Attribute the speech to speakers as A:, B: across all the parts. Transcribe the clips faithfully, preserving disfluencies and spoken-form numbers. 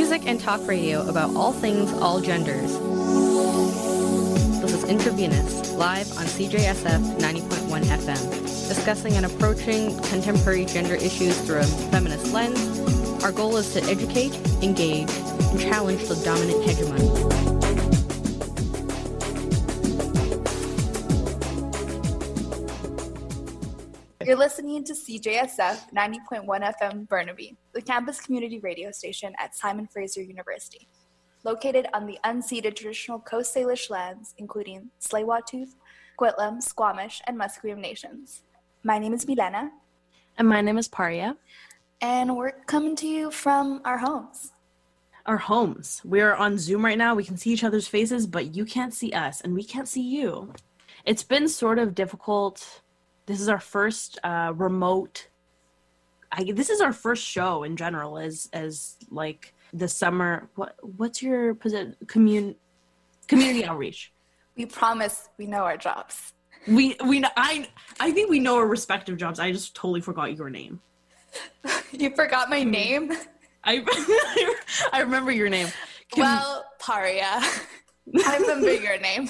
A: music and talk radio about all things, all genders. This is Intravenous, live on C J S F ninety point one F M, discussing and approaching contemporary gender issues through a feminist lens. Our goal is to educate, engage, and challenge the dominant hegemony.
B: You're listening to C J S F ninety point one F M Burnaby, the campus community radio station at Simon Fraser University, located on the unceded traditional Coast Salish lands, including Tsleil-Waututh, Coquitlam, Squamish, and Musqueam nations. My name is Milena.
C: And my name is Paria.
B: And we're coming to you from our homes.
C: Our homes. We're on Zoom right now. We can see each other's faces, but you can't see us, and we can't see you. It's been sort of difficult. This is our first uh, remote. I, this is our first show in general, as as like the summer. What what's your posi- commun community outreach?
B: We promise we know our jobs.
C: We we know, I I think we know our respective jobs. I just totally forgot your name.
B: You forgot my name?
C: I I remember your name.
B: Can, well, Paria. I remember your name.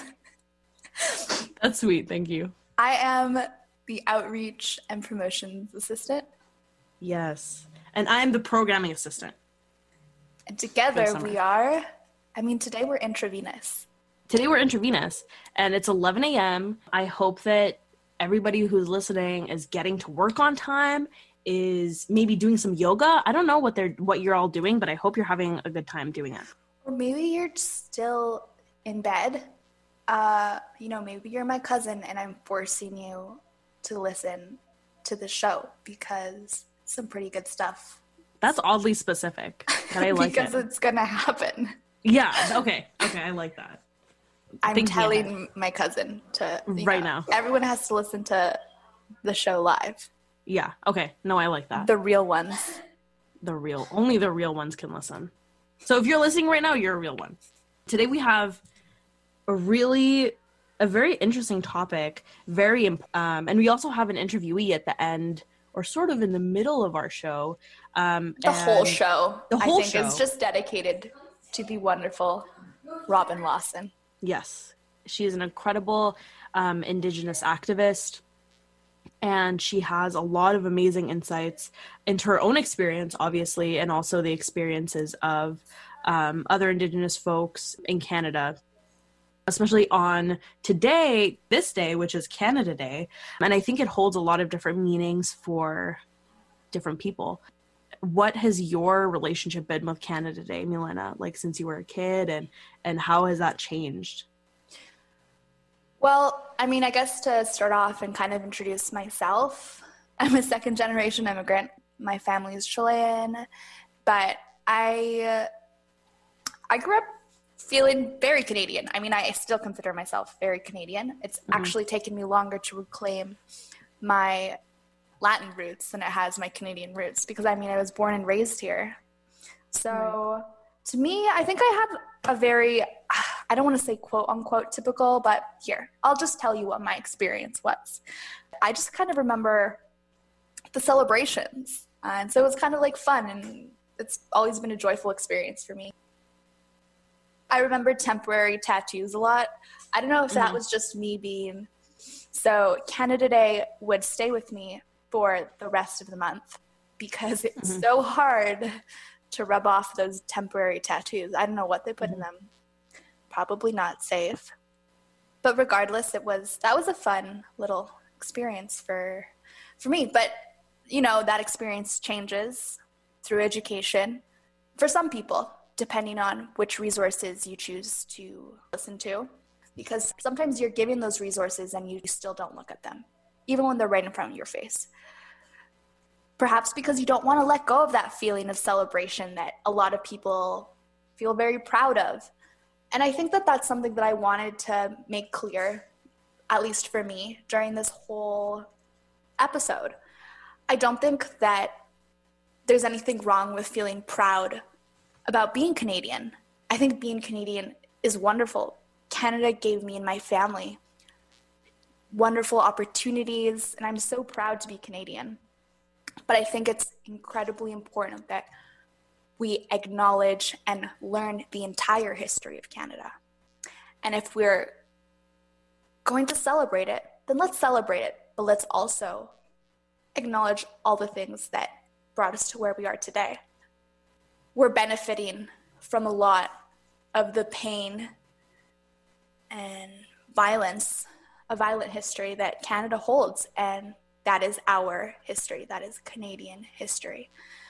C: That's sweet. Thank you.
B: I am the outreach and promotions assistant.
C: Yes. And I'm the programming assistant.
B: And together we are, I mean, today we're intravenous.
C: Today we're intravenous, and it's eleven a.m. I hope that everybody who's listening is getting to work on time, is maybe doing some yoga. I don't know what they're what you're all doing, but I hope you're having a good time doing it.
B: Or maybe you're still in bed. Uh, you know, maybe you're my cousin and I'm forcing you to listen to the show because some pretty good stuff.
C: That's oddly specific, but I like
B: because
C: it.
B: Because it's gonna happen.
C: Yeah, okay, okay, I like that.
B: I'm
C: Think
B: telling my cousin to,
C: right
B: know,
C: now.
B: Everyone has to listen to the show live.
C: Yeah, okay, no, I like that.
B: The real ones.
C: The real, only the real ones can listen. So if you're listening right now, you're a real one. Today we have a really... a very interesting topic, very, um, and we also have an interviewee at the end, or sort of in the middle of our show. Um,
B: the whole show,
C: the whole
B: I think,
C: show
B: is just dedicated to the wonderful Robin Lawson.
C: Yes, she is an incredible um, Indigenous activist, and she has a lot of amazing insights into her own experience, obviously, and also the experiences of um, other Indigenous folks in Canada, especially on today, this day, which is Canada Day. And I think it holds a lot of different meanings for different people. What has your relationship been with Canada Day, Milena, like since you were a kid, and, and how has that changed?
B: Well, I mean, I guess to start off and kind of introduce myself, I'm a second generation immigrant. My family is Chilean, but I, I grew up feeling very Canadian. I mean, I still consider myself very Canadian. It's mm-hmm. actually taken me longer to reclaim my Latin roots than it has my Canadian roots because, I mean, I was born and raised here. So right. To me, I think I have a very, I don't want to say quote unquote typical, but here, I'll just tell you what my experience was. I just kind of remember the celebrations. Uh, and so it was kind of like fun, and it's always been a joyful experience for me. I remember temporary tattoos a lot. I don't know if that mm-hmm. was just me being... So Canada Day would stay with me for the rest of the month because it's mm-hmm. so hard to rub off those temporary tattoos. I don't know what they put mm-hmm. in them. Probably not safe. But regardless, it was that was a fun little experience for for me. But, you know, that experience changes through education for some people, depending on which resources you choose to listen to. Because sometimes you're given those resources and you still don't look at them, even when they're right in front of your face. Perhaps because you don't want to let go of that feeling of celebration that a lot of people feel very proud of. And I think that that's something that I wanted to make clear, at least for me, during this whole episode. I don't think that there's anything wrong with feeling proud about being Canadian. I think being Canadian is wonderful. Canada gave me and my family wonderful opportunities, and I'm so proud to be Canadian. But I think it's incredibly important that we acknowledge and learn the entire history of Canada. And if we're going to celebrate it, then let's celebrate it, but let's also acknowledge all the things that brought us to where we are today. We're benefiting from a lot of the pain and violence, a violent history that Canada holds, and that is our history. That is Canadian history.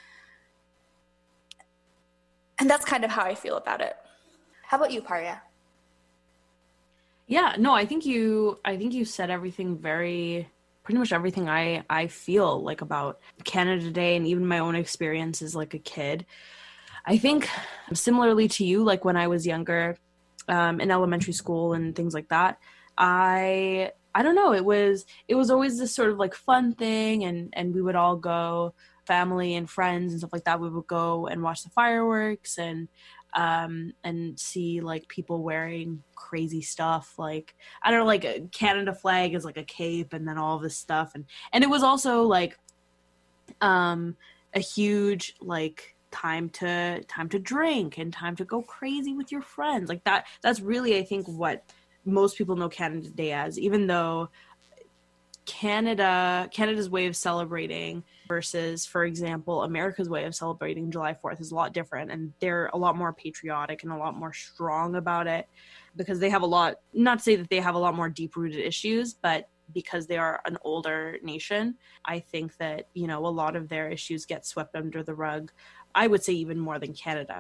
B: And that's kind of how I feel about it. How about you, Parya?
C: Yeah, no, I think you I think you said everything very pretty much everything I I feel like about Canada today, and even my own experience as like a kid. I think similarly to you, like when I was younger, um, in elementary school and things like that, I I don't know, it was it was always this sort of like fun thing, and and we would all go, family and friends and stuff like that, we would go and watch the fireworks and um and see like people wearing crazy stuff, like I don't know, like a Canada flag is like a cape and then all of this stuff, and and it was also like um a huge like time to time to drink and time to go crazy with your friends. Like that that's really I think what most people know Canada Day as, even though Canada, Canada's way of celebrating versus, for example, America's way of celebrating July fourth is a lot different, and they're a lot more patriotic and a lot more strong about it because they have a lot, not to say that they have a lot more deep-rooted issues, but because they are an older nation, I think that, you know, a lot of their issues get swept under the rug, I would say even more than Canada.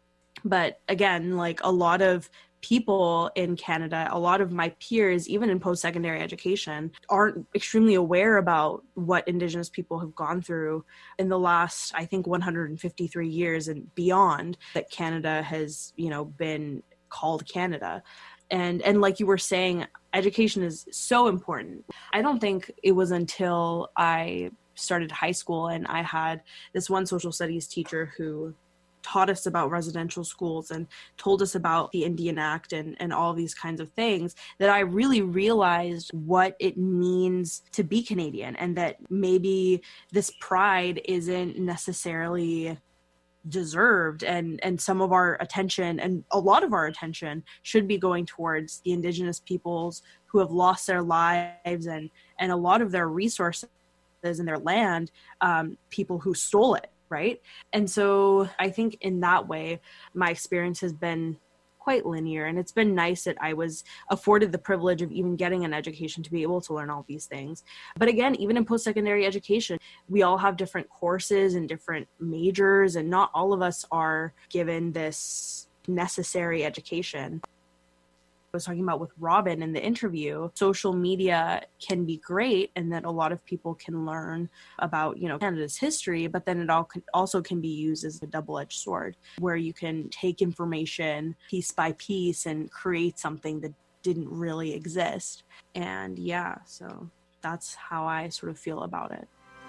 C: But again, like a lot of people in Canada, a lot of my peers, even in post-secondary education, aren't extremely aware about what Indigenous people have gone through in the last, I think, one hundred fifty-three years and beyond that Canada has, you know, been called Canada. And and like you were saying, education is so important. I don't think it was until I started high school and I had this one social studies teacher who taught us about residential schools and told us about the Indian Act and, and all these kinds of things, that I really realized what it means to be Canadian, and that maybe this pride isn't necessarily deserved, and, and some of our attention and a lot of our attention should be going towards the Indigenous peoples who have lost their lives and, and a lot of their resources and their land, um, people who stole it. Right. And so I think in that way, my experience has been quite linear, and it's been nice that I was afforded the privilege of even getting an education to be able to learn all these things. But again, even in post-secondary education, we all have different courses and different majors, and not all of us are given this necessary education. I was talking about with Robin in the interview, social media can be great, and that a lot of people can learn about, you know, Canada's history, but then it all can, also can be used as a double-edged sword, where you can take information piece by piece and create something that didn't really exist. And yeah, so that's how I sort of feel about it.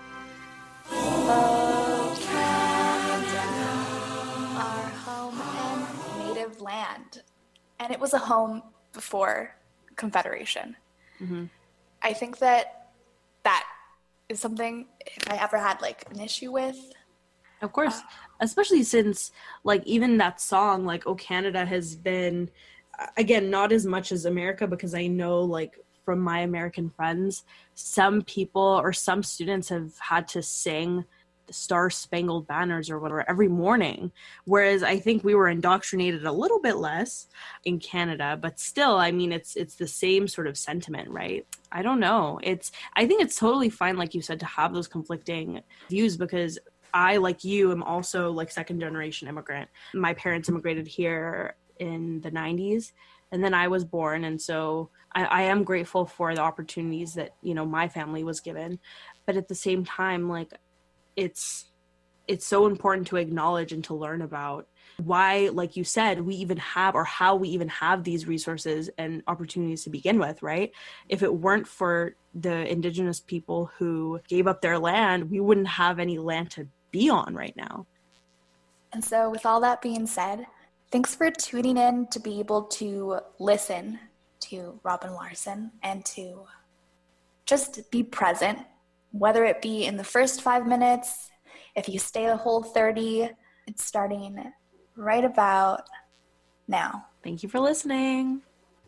B: Oh, Canada, our home and native land. And it was a home before Confederation. Mm-hmm. I think that that is something, if I ever had like an issue with.
C: Of course, uh, especially since like even that song, like, "Oh, Canada," has been, again, not as much as America, because I know like from my American friends, some people or some students have had to sing the Star Spangled Banners or whatever every morning, whereas I think we were indoctrinated a little bit less in Canada, but still, I mean, it's it's the same sort of sentiment, right? I don't know. It's I think it's totally fine, like you said, to have those conflicting views, because I, like you, am also like second generation immigrant. My parents immigrated here in the nineties, and then I was born, and so I, I am grateful for the opportunities that, you know, my family was given, but at the same time, like, it's it's so important to acknowledge and to learn about why, like you said, we even have, or how we even have these resources and opportunities to begin with, right? If it weren't for the Indigenous people who gave up their land, we wouldn't have any land to be on right now.
B: And so with all that being said, thanks for tuning in to be able to listen to Robin Larson and to just be present, whether it be in the first five minutes, if you stay the whole thirty, It's starting right about now.
C: Thank you for listening.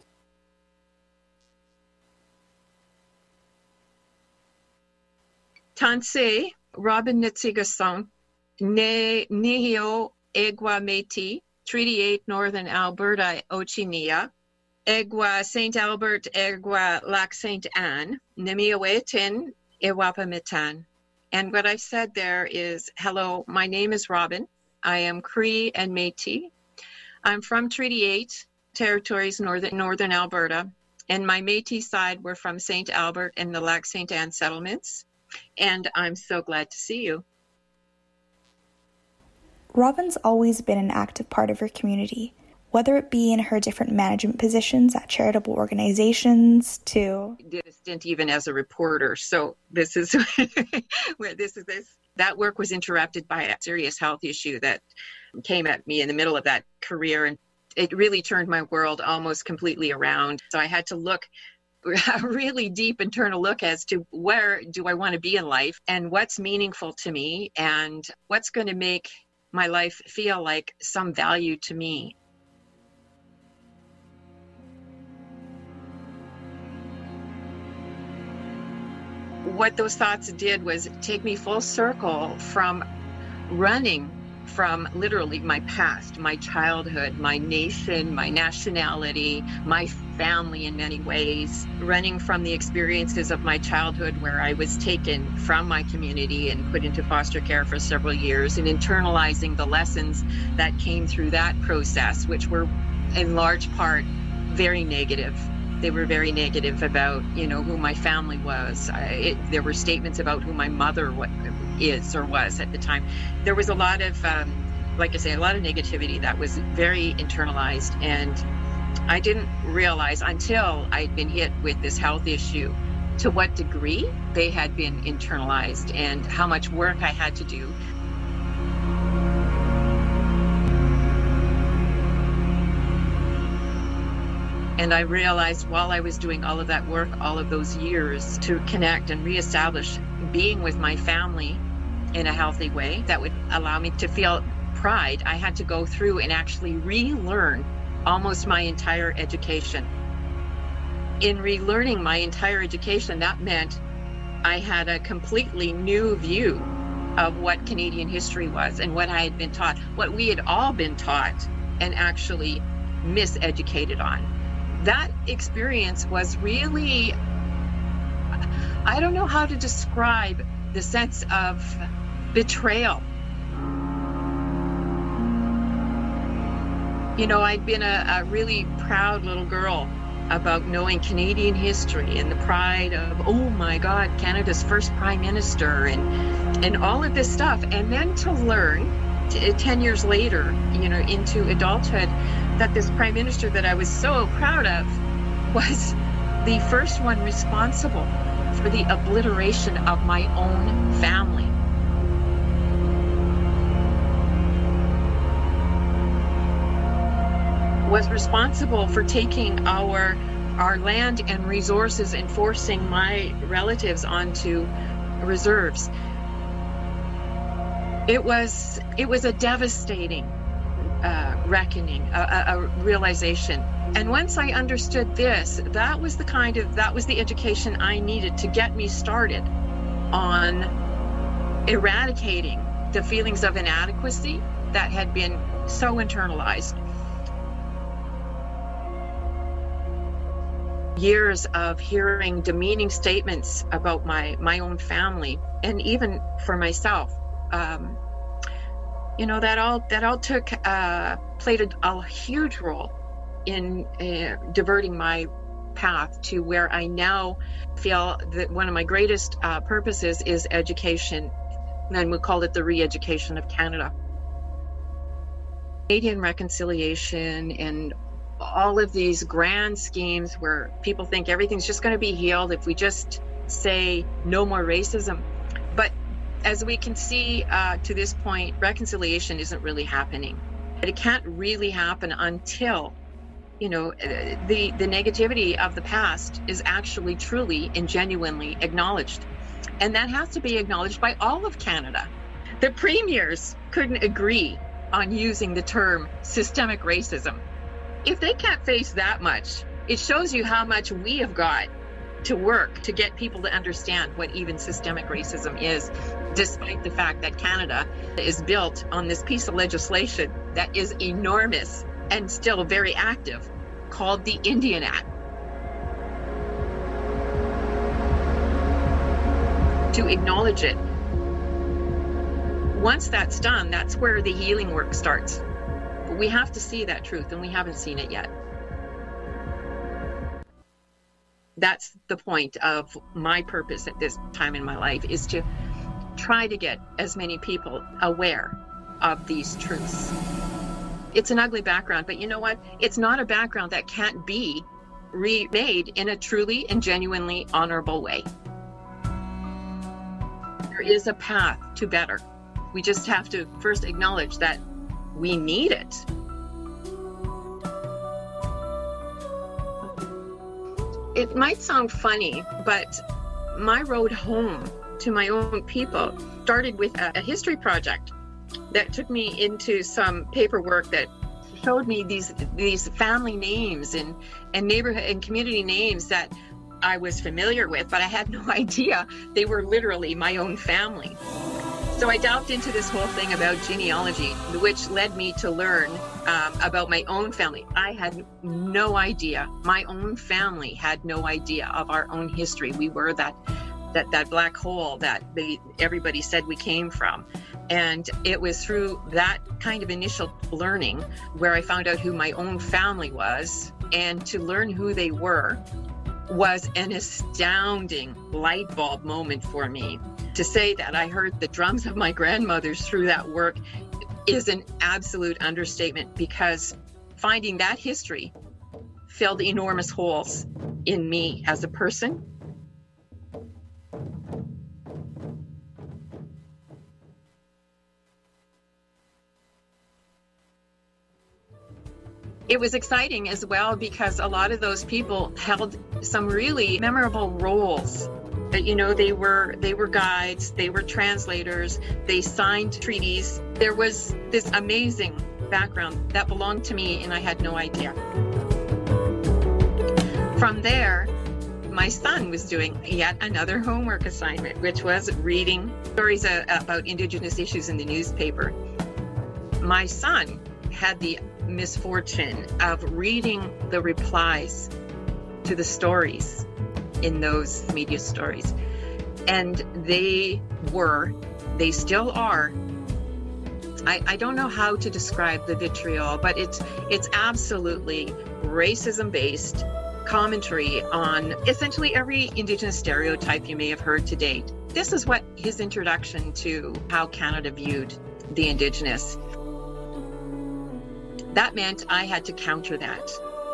D: Tanse, Robin Nitsigason, Ne Nihio Egwa Métis, Treaty eight, Northern Alberta, Ochinia, Egwa Saint Albert, Egwa Lac Saint Anne, Nemiawetin, Ewapamitan. And what I said there is, hello, my name is Robin. I am Cree and Métis. I'm from Treaty eight territories, northern, northern Alberta. And my Métis side were from Saint Albert and the Lac Saint Anne settlements. And I'm so glad to see you.
E: Robin's always been an active part of her community, whether it be in her different management positions at charitable organizations to...
D: Did a stint even as a reporter. So this is where this is this. That work was interrupted by a serious health issue that came at me in the middle of that career. And it really turned my world almost completely around. So I had to look a really deep internal look as to where do I want to be in life and what's meaningful to me and what's going to make my life feel like some value to me. What those thoughts did was take me full circle from running from literally my past, my childhood, my nation, my nationality, my family in many ways, running from the experiences of my childhood where I was taken from my community and put into foster care for several years and internalizing the lessons that came through that process, which were in large part very negative. They were very negative about, you know, who my family was. I, it, there were statements about who my mother was. is or was at the time. There was a lot of, um, like I say, a lot of negativity that was very internalized. And I didn't realize until I'd been hit with this health issue to what degree they had been internalized and how much work I had to do. And I realized while I was doing all of that work, all of those years to connect and reestablish being with my family in a healthy way that would allow me to feel pride, I had to go through and actually relearn almost my entire education. In relearning my entire education, that meant I had a completely new view of what Canadian history was and what I had been taught, what we had all been taught and actually miseducated on. That experience was really, I don't know how to describe the sense of betrayal. You know, I'd been a, a really proud little girl about knowing Canadian history and the pride of, oh my God, Canada's first prime minister and, and all of this stuff. And then to learn t- ten years later, you know, into adulthood, that this prime minister that I was so proud of was the first one responsible for the obliteration of my own family. Was responsible for taking our our land and resources and forcing my relatives onto reserves. It was it was a devastating uh, reckoning, a, a, a realization. And once I understood this, that was the kind of that was the education I needed to get me started on eradicating the feelings of inadequacy that had been so internalized. Years of hearing demeaning statements about my, my own family and even for myself. Um, you know, that all that all took, uh, played a, a huge role in uh, diverting my path to where I now feel that one of my greatest uh, purposes is education, and we call it the re-education of Canada. Canadian reconciliation and all of these grand schemes where people think everything's just going to be healed if we just say no more racism. But as we can see uh, to this point, reconciliation isn't really happening. It can't really happen until, you know, the, the negativity of the past is actually truly and genuinely acknowledged. And that has to be acknowledged by all of Canada. The premiers couldn't agree on using the term systemic racism. If they can't face that much, it shows you how much we have got to work to get people to understand what even systemic racism is, despite the fact that Canada is built on this piece of legislation that is enormous and still very active, called the Indian Act. To acknowledge it. Once that's done, that's where the healing work starts. But we have to see that truth, and we haven't seen it yet. That's the point of my purpose at this time in my life, is to try to get as many people aware of these truths. It's an ugly background, but you know what? It's not a background that can't be remade in a truly and genuinely honorable way. There is a path to better. We just have to first acknowledge that we need it. It might sound funny, but my road home to my own people started with a, a history project that took me into some paperwork that showed me these these family names and, and neighborhood and community names that I was familiar with, but I had no idea they were literally my own family. So I delved into this whole thing about genealogy, which led me to learn um, about my own family. I had no idea. My own family had no idea of our own history. We were that that that black hole that they everybody said we came from. And it was through that kind of initial learning where I found out who my own family was, and to learn who they were was an astounding light bulb moment for me. To say that I heard the drums of my grandmothers through that work is an absolute understatement, because finding that history filled enormous holes in me as a person. It was exciting as well, because a lot of those people held some really memorable roles. You know, they were they were guides, they were translators, they signed treaties. There was this amazing background that belonged to me, and I had no idea. From there, my son was doing yet another homework assignment, which was reading stories uh, about Indigenous issues in the newspaper. My son had the misfortune of reading the replies to the stories in those media stories, and they were they still are I, I don't know how to describe the vitriol, but it's it's absolutely racism based commentary on essentially every Indigenous stereotype you may have heard to date. This is what his introduction to how Canada viewed the Indigenous. That meant I had to counter that.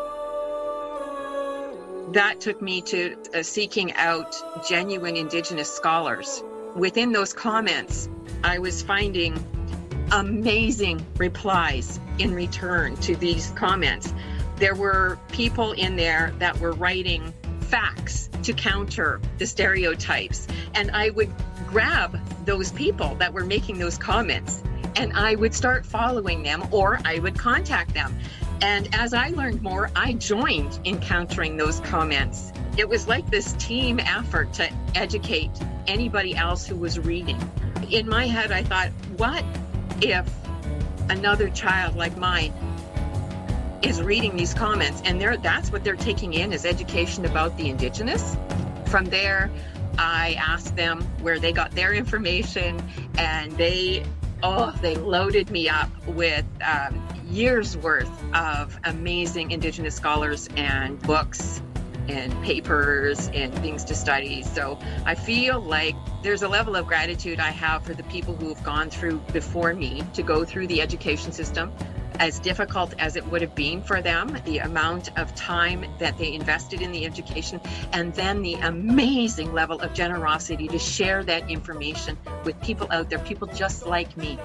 D: That took me to uh, seeking out genuine Indigenous scholars. Within those comments, I was finding amazing replies in return to these comments. There were people in there that were writing facts to counter the stereotypes. And I would grab those people that were making those comments, and I would start following them, or I would contact them. And as I learned more, I joined in countering those comments. It was like this team effort to educate anybody else who was reading. In my head, I thought, what if another child like mine is reading these comments, and they're, that's what they're taking in as education about the Indigenous? From there, I asked them where they got their information, and they, oh, they loaded me up with um, years worth of amazing Indigenous scholars and books and papers and things to study. So I feel like there's a level of gratitude I have for the people who have gone through before me to go through the education system, as difficult as it would have been for them, the amount of time that they invested in the education, and then the amazing level of generosity to share that information with people out there, people just like me.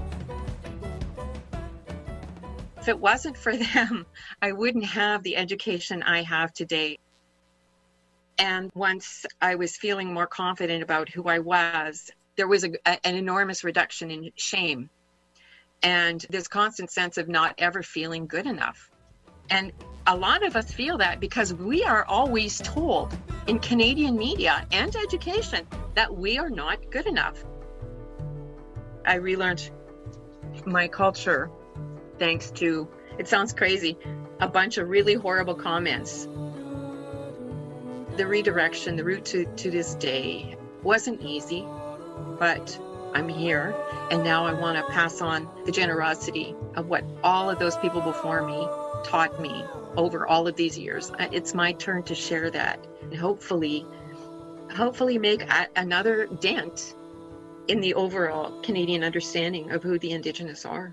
D: If it wasn't for them, I wouldn't have the education I have today. And once I was feeling more confident about who I was, there was a, a, an enormous reduction in shame. and this constant sense of not ever feeling good enough. And a lot of us feel that because we are always told in Canadian media and education that we are not good enough. I relearned my culture thanks to, it sounds crazy, a bunch of really horrible comments. The redirection, the route to, to this day wasn't easy, but I'm here, and now I want to pass on the generosity of what all of those people before me taught me over all of these years. It's my turn to share that, and hopefully, hopefully make a, another dent in the overall Canadian understanding of who the Indigenous are.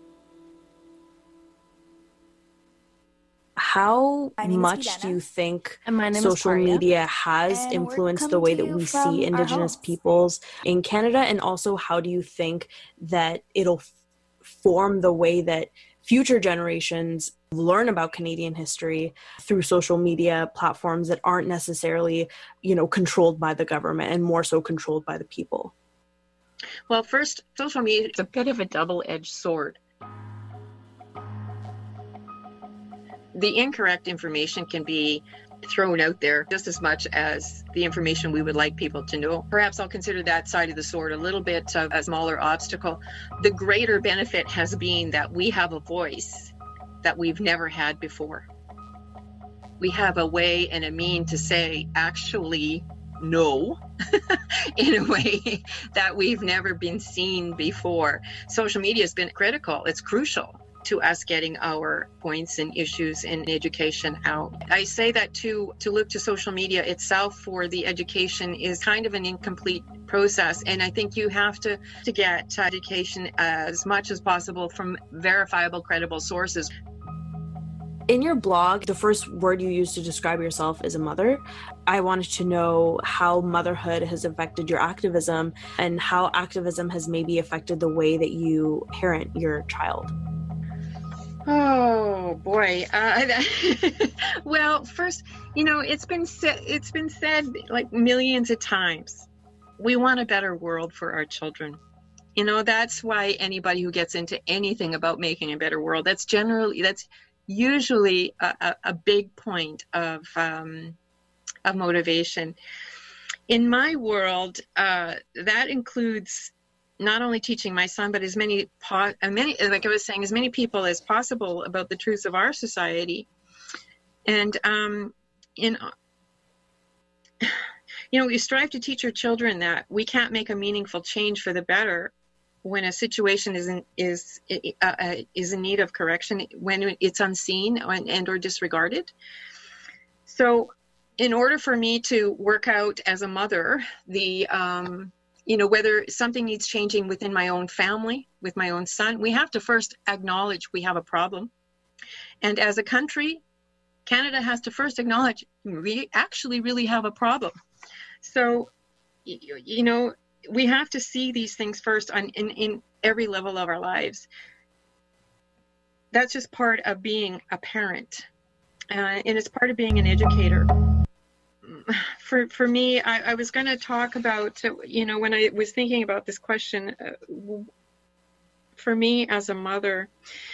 C: How much do you think social media has influenced the way that we see Indigenous peoples in Canada? And also, how do you think that it'll f- form the way that future generations learn about Canadian history through social media platforms that aren't necessarily, you know, controlled by the government and more so controlled by the people?
D: Well, first, social media is a bit of a double-edged sword. The incorrect information can be thrown out there just as much as the information we would like people to know. Perhaps I'll consider that side of the sword a little bit of a smaller obstacle. The greater benefit has been that we have a voice that we've never had before. We have a way and a mean to say, actually, no, in a way that we've never been seen before. Social media has been critical. It's crucial to us getting our points and issues in education out. I say that to, to look to social media itself for the education is kind of an incomplete process. And I think you have to, to get education as much as possible from verifiable, credible sources.
C: In your blog, the first word you used to describe yourself is a mother. I wanted to know how motherhood has affected your activism and how activism has maybe affected the way that you parent your child.
D: Oh boy. Uh, well, first, you know, it's been said, it's been said like millions of times. We want a better world for our children. You know, that's why anybody who gets into anything about making a better world, that's generally, that's usually a, a, a big point of um, of motivation. In my world, uh, that includes not only teaching my son, but as many, po- many, like I was saying, as many people as possible about the truths of our society. And um, in, you know, we strive to teach our children that we can't make a meaningful change for the better when a situation is in, is uh, uh, is in need of correction, when it's unseen and, and or disregarded. So, in order for me to work out as a mother, the um, you know, whether something needs changing within my own family, with my own son, we have to first acknowledge we have a problem. And as a country, Canada has to first acknowledge we actually really have a problem. So, you, you know, we have to see these things first on in, in every level of our lives. That's just part of being a parent. Uh, and it's part of being an educator. For for me, I, I was going to talk about, you know, when I was thinking about this question, uh, for me as a mother,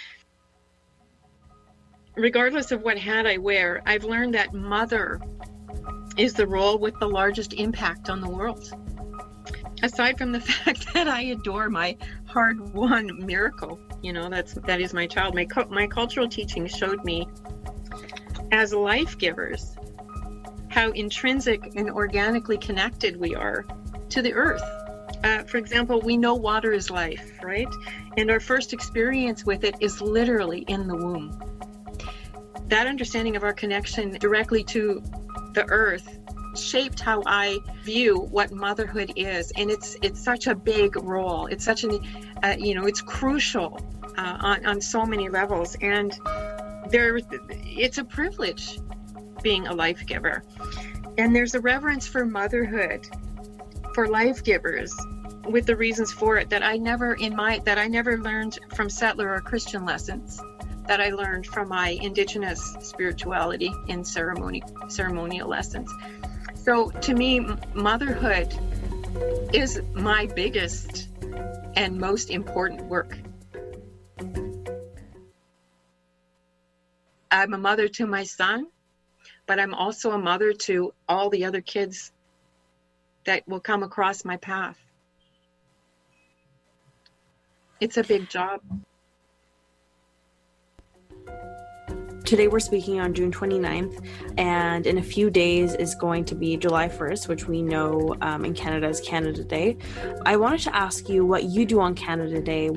D: regardless of what hat I wear, I've learned that mother is the role with the largest impact on the world. Aside from the fact that I adore my hard-won miracle, you know, that's that is my child. My my cultural teaching showed me, as life givers, how intrinsic and organically connected we are to the earth. Uh, for example, we know water is life, right? And our first experience with it is literally in the womb. That understanding of our connection directly to the earth shaped how I view what motherhood is. And it's it's such a big role. It's such an, uh, you know, it's crucial uh, on, on so many levels. And there, it's a privilege being a life giver. And there's a reverence for motherhood, for life givers, with the reasons for it that I never in my that I never learned from settler or Christian lessons, that I learned from my Indigenous spirituality in ceremony ceremonial lessons. So to me, motherhood is my biggest and most important work. I'm a mother to my son, but I'm also a mother to all the other kids that will come across my path. It's a big job.
C: Today we're speaking on June twenty-ninth, and in a few days is going to be July first, which we know um, in Canada is Canada Day. I wanted to ask you what you do on Canada Day.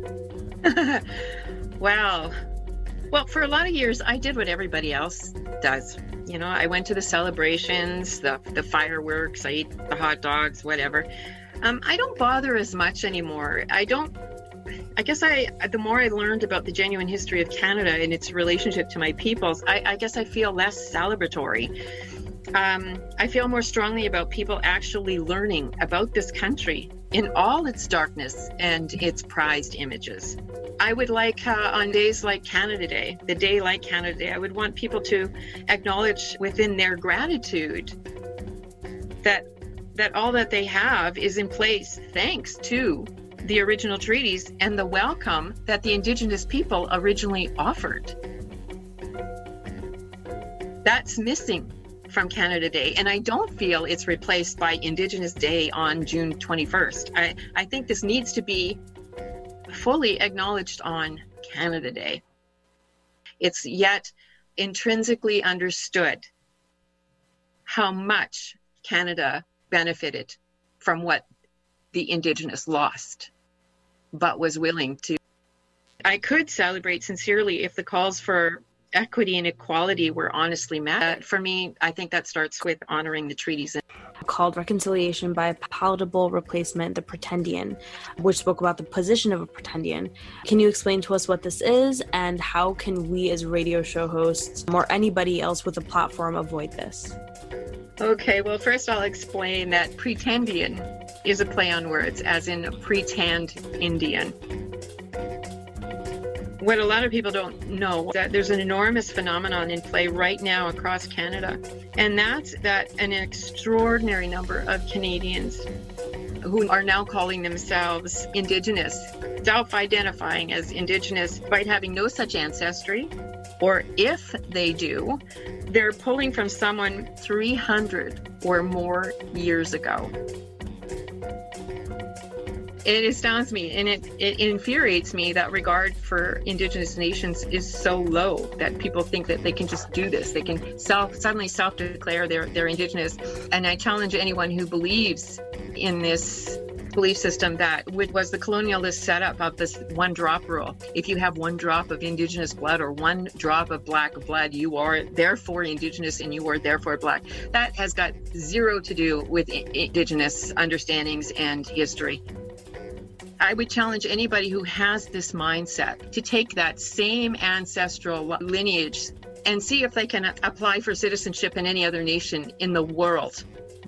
D: Wow. Well, for a lot of years, I did what everybody else does. You know, I went to the celebrations, the, the fireworks, I eat the hot dogs, whatever. Um, I don't bother as much anymore. I don't I guess I, the more I learned about the genuine history of Canada and its relationship to my peoples, I, I guess I feel less celebratory. Um, I feel more strongly about people actually learning about this country in all its darkness and its prized images. I would like uh, on days like Canada Day, the day like Canada Day, I would want people to acknowledge within their gratitude that that all that they have is in place thanks to the original treaties and the welcome that the Indigenous people originally offered. That's missing from Canada Day, and I don't feel it's replaced by Indigenous Day on June twenty-first. I, I think this needs to be fully acknowledged on Canada Day. It's yet intrinsically understood how much Canada benefited from what the Indigenous lost, but was willing to. I could celebrate sincerely if the calls for equity and equality were honestly met. For me, I think that starts with honoring the treaties.
C: Called Reconciliation by a Palatable Replacement, the Pretendian, which spoke about the position of a pretendian. Can you explain to us what this is, and how can we as radio show hosts or anybody else with a platform avoid this?
D: Okay, well, first I'll explain that pretendian is a play on words, as in pretend Indian. What a lot of people don't know is that there's an enormous phenomenon in play right now across Canada, and that's that an extraordinary number of Canadians who are now calling themselves Indigenous, self-identifying as Indigenous, despite having no such ancestry, or if they do, they're pulling from someone three hundred or more years ago. It astounds me, and it, it infuriates me that regard for Indigenous nations is so low, that people think that they can just do this. They can self suddenly self-declare they're, they're Indigenous. And I challenge anyone who believes in this belief system that was the colonialist setup of this one drop rule. If you have one drop of Indigenous blood or one drop of Black blood, you are therefore Indigenous and you are therefore Black. That has got zero to do with Indigenous understandings and history. I would challenge anybody who has this mindset to take that same ancestral lineage and see if they can apply for citizenship in any other nation in the world.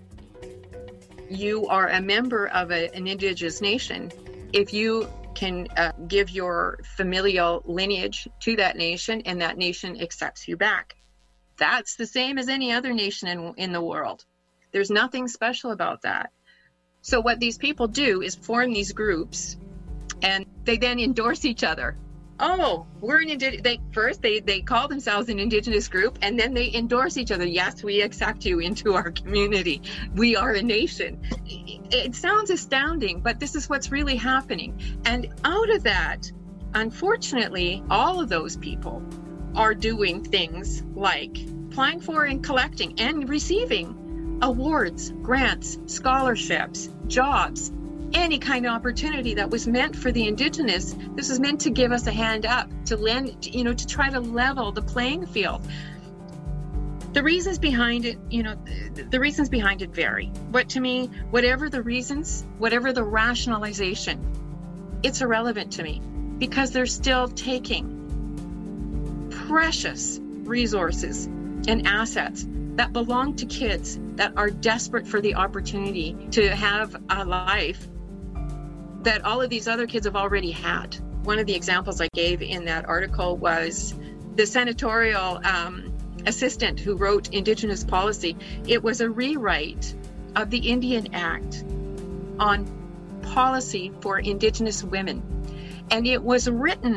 D: You are a member of a, an Indigenous nation if you can uh, give your familial lineage to that nation and that nation accepts you back. That's the same as any other nation in, in the world. There's nothing special about that. So what these people do is form these groups, and they then endorse each other. Oh, we're an Indigenous. They first they they call themselves an Indigenous group, and then they endorse each other. Yes, we accept you into our community. We are a nation. It sounds astounding, but this is what's really happening. And out of that, unfortunately, all of those people are doing things like applying for and collecting and receiving awards, grants, scholarships, jobs, any kind of opportunity that was meant for the Indigenous. This was meant to give us a hand up, to lend, you know, to try to level the playing field. The reasons behind it, you know, the, the reasons behind it vary. But to me, whatever the reasons, whatever the rationalization, it's irrelevant to me, because they're still taking precious resources and assets that belong to kids that are desperate for the opportunity to have a life that all of these other kids have already had. One of the examples I gave in that article was the senatorial um, assistant who wrote Indigenous policy. It was a rewrite of the Indian Act on policy for Indigenous women. And it was written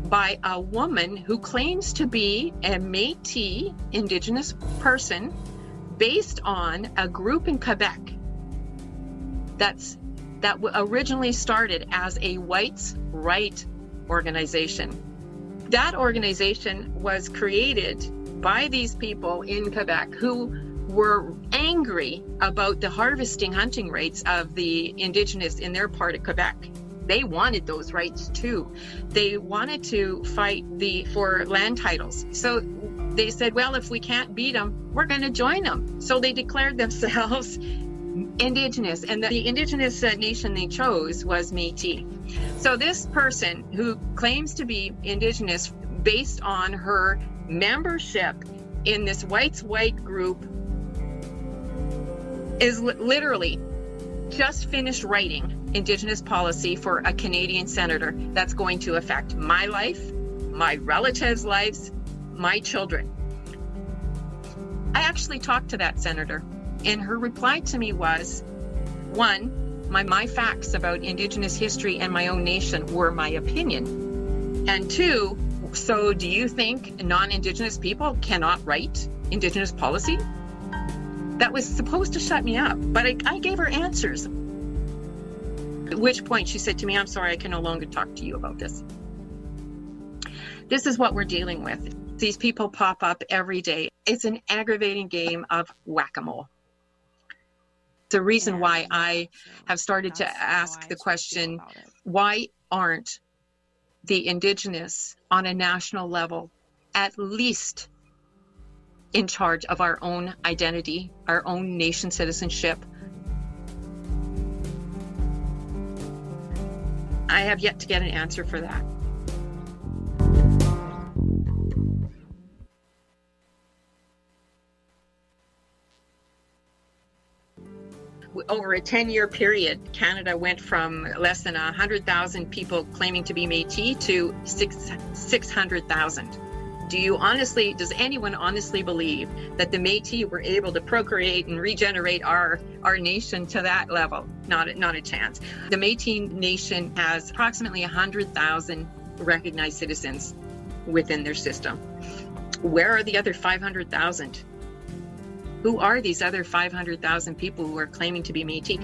D: by a woman who claims to be a Métis Indigenous person based on a group in Quebec that's that originally started as a whites' right organization. That organization was created by these people in Quebec who were angry about the harvesting hunting rights of the Indigenous in their part of Quebec. They wanted those rights too. They wanted to fight the for land titles. So they said, well, if we can't beat them, we're going to join them. So they declared themselves Indigenous, and the, the Indigenous uh, nation they chose was Métis. So this person who claims to be Indigenous based on her membership in this whites white group is li- literally just finished writing Indigenous policy for a Canadian senator that's going to affect my life, my relatives' lives, my children. I actually talked to that senator, and her reply to me was, one, my, my facts about Indigenous history and my own nation were my opinion. And two, so do you think non-Indigenous people cannot write Indigenous policy? That was supposed to shut me up, but I, I gave her answers. At which point she said to me, I'm sorry, I can no longer talk to you about this. This is what we're dealing with. These people pop up every day. It's an aggravating game of whack-a-mole. The reason yeah, why I have started to ask the question, why aren't the Indigenous on a national level at least in charge of our own identity, our own nation citizenship? I have yet to get an answer for that. Over a ten-year period, Canada went from less than one hundred thousand people claiming to be Métis to six hundred thousand. Do you honestly, does anyone honestly believe that the Métis were able to procreate and regenerate our, our nation to that level? Not, not a chance. The Métis nation has approximately one hundred thousand recognized citizens within their system. Where are the other five hundred thousand? Who are these other five hundred thousand people who are claiming to be Métis?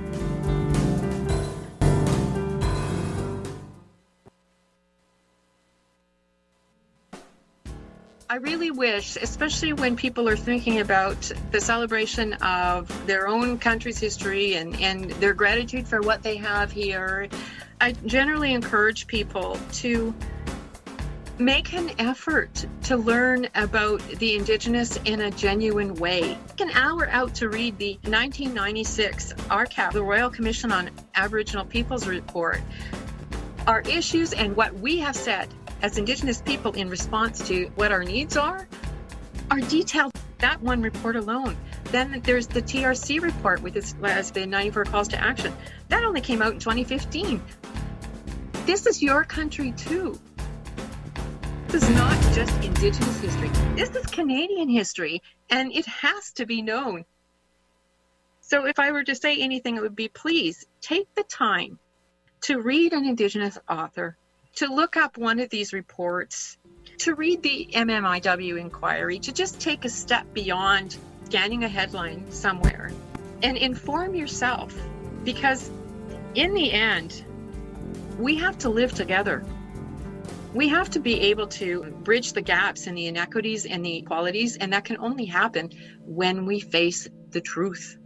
D: I really wish, especially when people are thinking about the celebration of their own country's history and, and their gratitude for what they have here, I generally encourage people to make an effort to learn about the Indigenous in a genuine way. Take an hour out to read the nineteen ninety-six R C A P, the Royal Commission on Aboriginal Peoples report. Our issues and what we have said as Indigenous people in response to what our needs are, are detailed. That one report alone. Then there's the T R C report with its as the ninety-four calls to action. That only came out in twenty fifteen. This is your country too. This is not just Indigenous history. This is Canadian history, and it has to be known. So if I were to say anything, it would be, please take the time to read an Indigenous author, to look up one of these reports, to read the M M I W inquiry, to just take a step beyond scanning a headline somewhere and inform yourself, because in the end, we have to live together. We have to be able to bridge the gaps and the inequities and the inequalities, and that can only happen when we face the truth.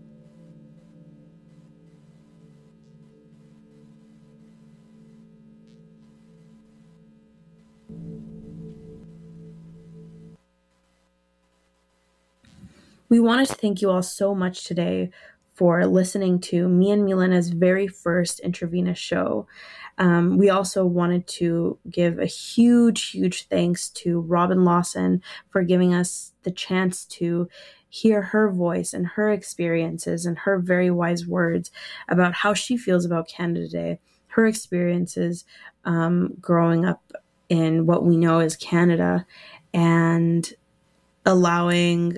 C: We wanted to thank you all so much today for listening to me and Milena's very first Intravenous show. Um, we also wanted to give a huge, huge thanks to Robin Lawson for giving us the chance to hear her voice and her experiences and her very wise words about how she feels about Canada Day, her experiences um, growing up in what we know as Canada, and allowing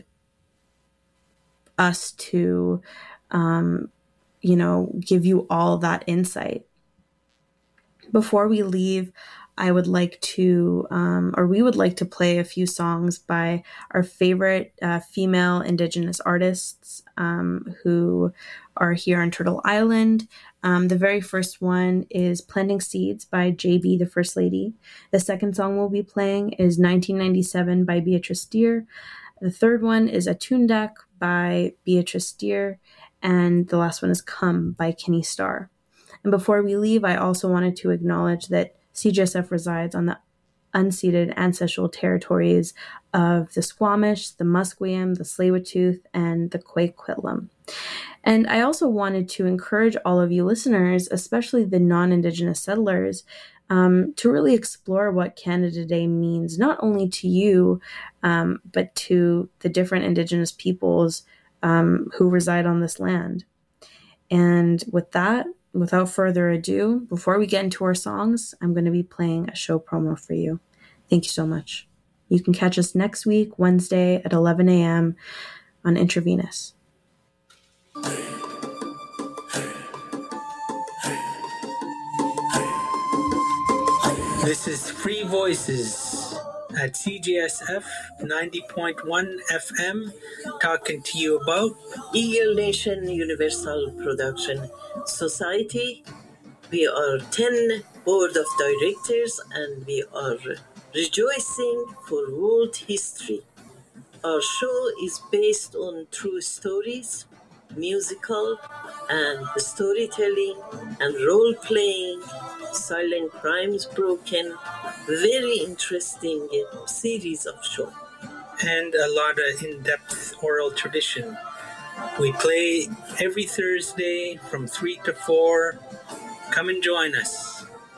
C: us to, um, you know, give you all that insight. Before we leave,
F: I would like to, um, or we would like to play a few songs by our favorite uh, female Indigenous artists um, who are here on Turtle Island. Um, the very first one is Planting Seeds by J B, the First Lady. The second song we'll be playing is nineteen ninety-seven by Beatrice Deer. The third one is Atundak by Beatrice Deer. And the last one is Come by Kenny Starr. And before we leave, I also wanted to acknowledge that C J S F resides on the unceded ancestral territories of the Squamish, the Musqueam, the Tsleil-Waututh, and the Coquitlam. And I also wanted to encourage all of you listeners, especially the non-Indigenous settlers, um, to really explore what Canada Day means, not only to you, um, but to the different Indigenous peoples um, who reside on this land. And with that, without further ado, before we get into our songs, I'm going to be playing a show promo for you. Thank you so much. You can catch us next week, Wednesday at eleven a.m. on Intravenous.
G: This is Free Voices at C J S F ninety point one F M, talking to you about
H: Eagle Nation Universal Production Society. We are ten board of directors and we are rejoicing for world history. Our show is based on true stories, musical and storytelling and role-playing, silent crimes broken, very interesting series of show.
G: And a lot of in-depth oral tradition. We play every Thursday from three to four. Come and join us.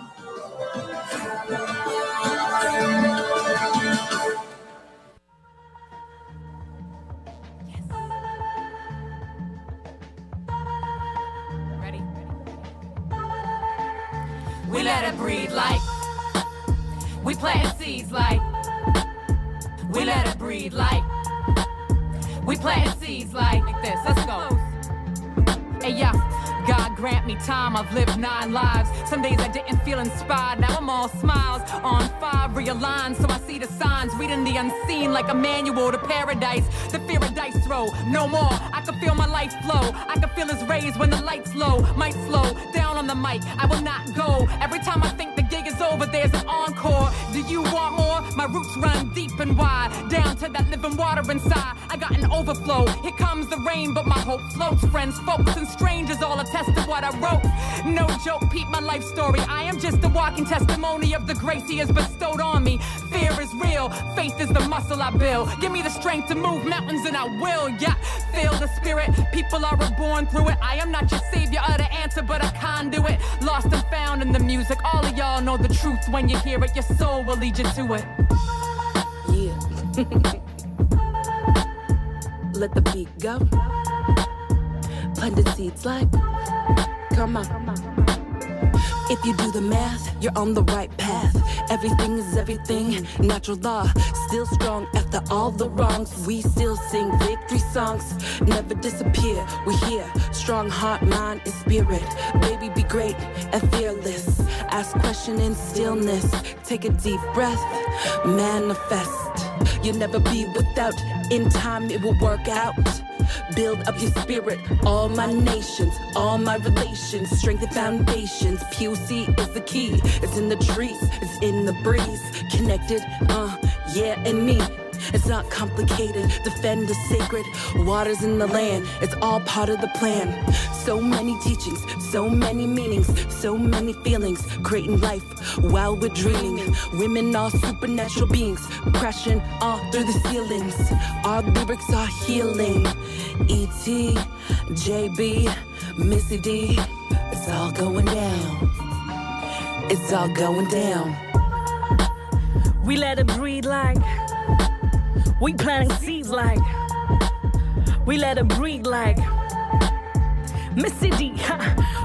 I: Ready? We let it breathe like we plant seeds like we let it breathe like we plant seeds like this. Let's go. Hey, yeah. God grant me time, I've lived nine lives. Some days I didn't feel inspired, now I'm all smiles. On fire, realigned, so I see the signs. Reading the unseen like a manual to paradise. The fear of dice throw, no more. I can feel my life flow. I can feel his rays when the light's low. Might slow down on the mic, I will not go. Every time I think the gig is over, there's an encore. Do you want more? My roots run deep and wide, down to that living water inside. I got an overflow, here comes the rain, but my hope floats. Friends, folks, and strangers all attest to what I wrote. No joke, peep my life story. I am just a walking testimony of the grace he has bestowed on me. Fear is real, faith is the muscle I build. Give me the strength to move mountains and I will, yeah. Feel the spirit, people are reborn through it. I am not your savior or the answer, but a conduit. Lost and found in the music, all of y'all know the truth. When you hear it, your soul will lead you to it.
J: Yeah. Let the beat go. Planted seeds like, come on. If you do the math, you're on the right path. Everything is everything, natural law. Still strong after all the wrongs. We still sing victory songs, never disappear. We're here, strong heart, mind, and spirit. Baby, be great and fearless. Ask question in stillness. Take a deep breath, manifest. You'll never be without, in time it will work out. Build up your spirit, all my nations, all my relations, strengthen foundations. P O C is the key, it's in the trees, it's in the breeze. Connected, uh, yeah, and me. It's not complicated, defend the sacred waters in the land. It's all part of the plan. So many teachings, so many meanings, so many feelings, creating life while we're dreaming. Women are supernatural beings, crashing all through the ceilings. Our lyrics are healing. E T, J B, Missy D, it's all going down. It's all going down.
K: We let it breathe like we planting seeds like we let it breathe like Missy D.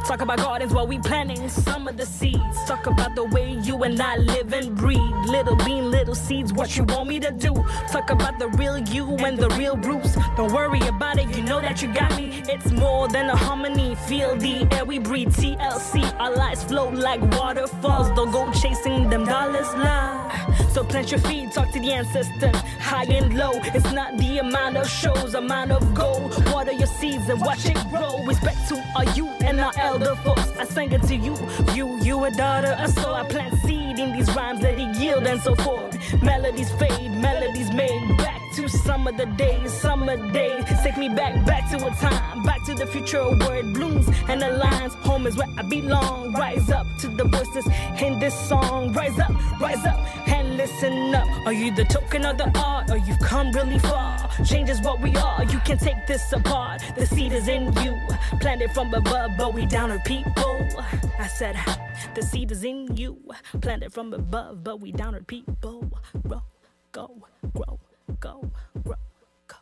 K: Talk about gardens while we planting some of the seeds. Talk about the way you and I live and breathe. Little bean, little seeds, what you want me to do. Talk about the real you and the real Bruce. Don't worry about it, you know that you got me. It's more than a harmony. Feel the air we breathe. T L C, our lives flow like waterfalls. Don't go chasing them dollars, lie. So plant your feet, talk to the ancestors. High and low, it's not the amount of shows, amount of gold. Water your seeds and watch it grow. Respect to our youth and our elder folks. I sang it to you, you, you a daughter. So I plant seed in these rhymes, let it yield and so forth. Melodies fade, melodies made. Back to some of the days, summer days. Take me back, back to a time, back to the future where it blooms and aligns. Home is where I belong. Rise up to the voices in this song. Rise up, rise up and listen up. Are you the token of the art, or you've come really far? Change is what we are, you can take this apart. The seed is in you, planted from above, but we down our people. I said, the seed is in you, planted from above, but we down our people. Grow, go, grow, go, grow, go.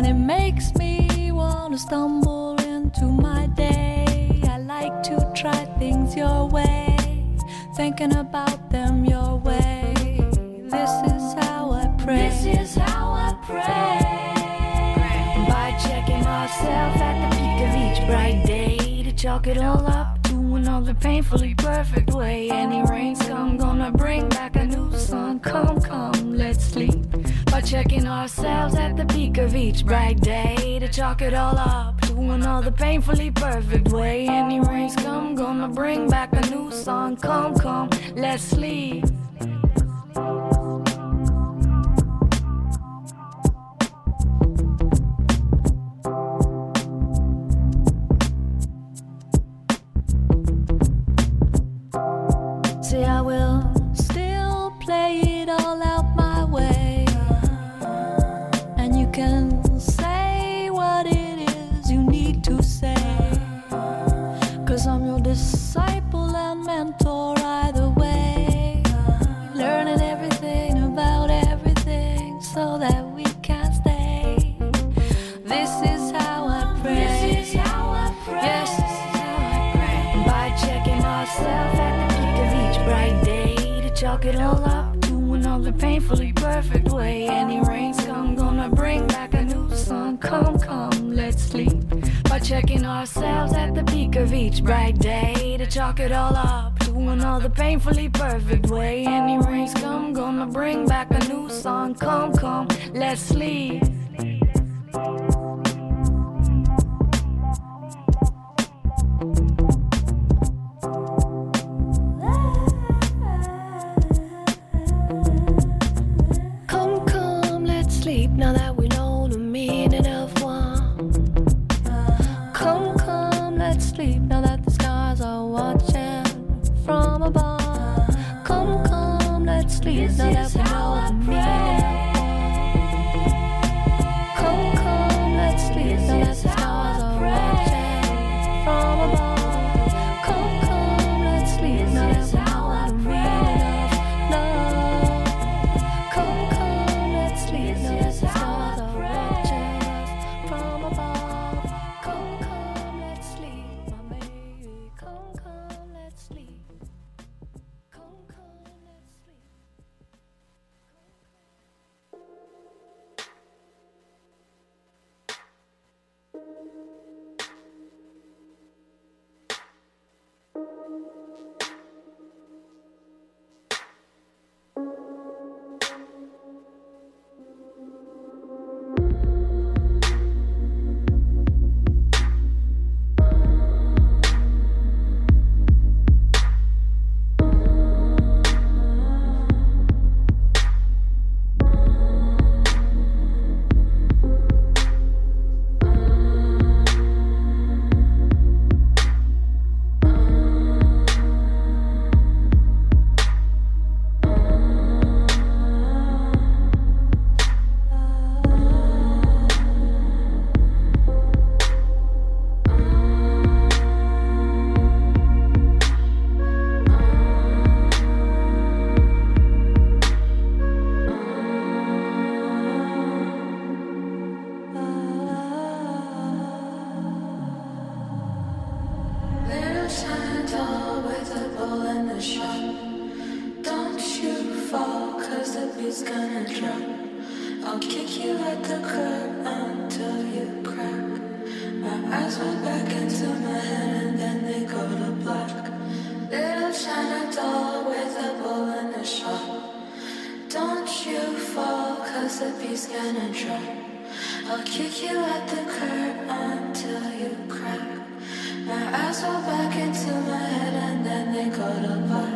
L: it makes me wanna stumble into my day. I like to try things your way, thinking about them your way. This is how I pray. This is how I pray. By checking ourselves at the peak of each bright day, to chalk it all up to another painfully perfect way. Any rains come, gonna bring back a new sun. Come, come, let's sleep. By checking ourselves at the peak of each bright day, to chalk it all up to another painfully perfect way. Any rains come, gonna bring back a new sun. Come, come, let's sleep. See, I will still play it all out my way, and you can say what it is you need to say, 'cause I'm your disciple and mentor either way, learning everything about everything so that we can stay. This is how I pray. This is how I pray. Yes, this is how I pray. By checking ourselves at the peak of each bright day, to chalk it all up to another painfully perfect way. Any rains come, gonna bring back a new sun. Come, come, let's sleep. By checking ourselves at the peak of each bright day, to chalk it all up to another painfully perfect way. Any rains come, gonna bring back a new sun. Come, come, let's sleep. Come, come, let's sleep now that we know the meaning of one. Come, come, let's sleep now that the stars are watching from above. Come, come, let's sleep now that we know the meaning of one. Come, come, let's sleep now that the stars are watching from above. Come, come, let's sleep now that we know the meaning of love. Come, come, let's sleep now that the stars are watching us from above. Come, come, let's sleep, my baby. Come, come, let's sleep. Come, come, let's sleep. Little shine tall with a ball and a shot. Don't you fall, 'cause the beat's gonna drop. I'll kick you at the curb until you crack. My eyes went back into my head and then they go to black. Little shine tall with a ball and a shot. Don't you fall, 'cause the beat's gonna drop. I'll kick you at the curb until you crack. My eyes roll back into my head and then they go to black.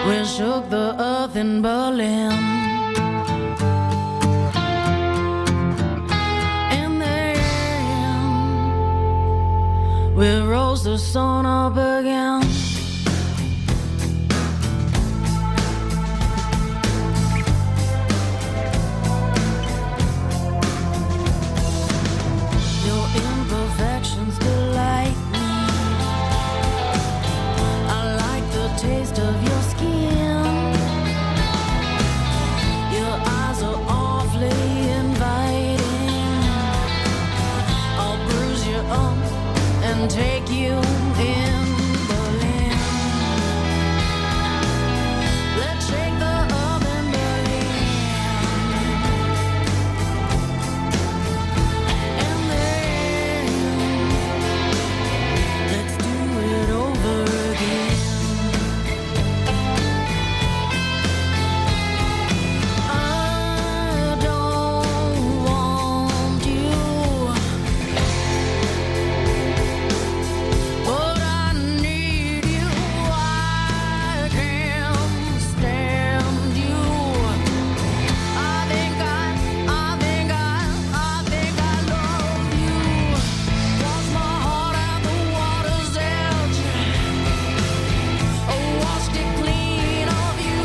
L: We shook the earth in Berlin. In the end, we rose the sun up again. Your imperfections delight me. I like the taste of your skin. Your eyes are awfully inviting. I'll bruise you up and take you in Berlin. Let's shake the earth in Berlin. And then let's do it over again. I don't want you, but I need you. I can't stand you. I think I, I think I, I think I love you. Wash my heart at the water's edge. Oh, washed it clean of you.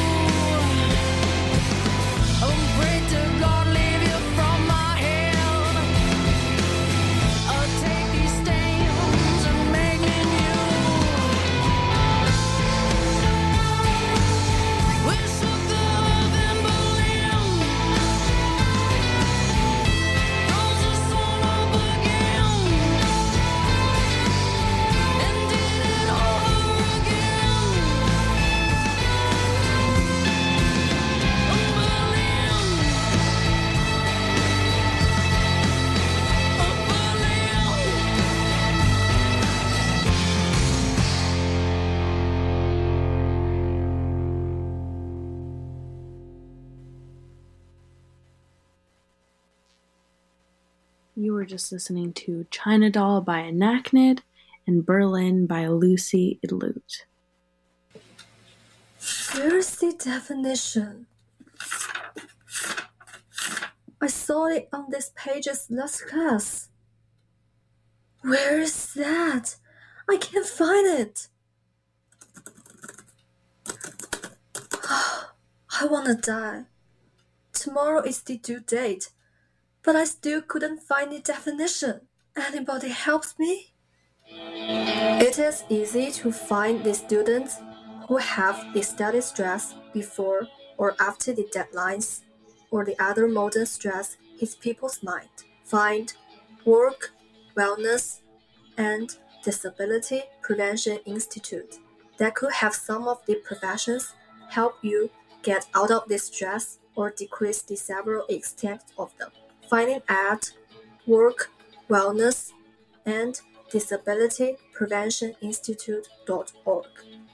L: I'm afraid to God leave you from my head. I'll take these stains and make me new. We shook the earth in Berlin. Rose the sun up again. And did it over again.
F: You were just listening to China Doll by Anachnid and Berlin by Lucy Idlut.
M: Where's the definition? I saw it on this page's last class. Where is that? I can't find it. I wanna die. Tomorrow is the due date, but I still couldn't find the definition. Anybody helps me? It is easy to find the students who have the study stress before or after the deadlines, or the other modern stress hits people's mind. Find Work, Wellness, and Disability Prevention Institute that could have some of the professions help you get out of this stress or decrease the several extent of them. Finding at Work, Wellness, and Disability Prevention Institute dot org.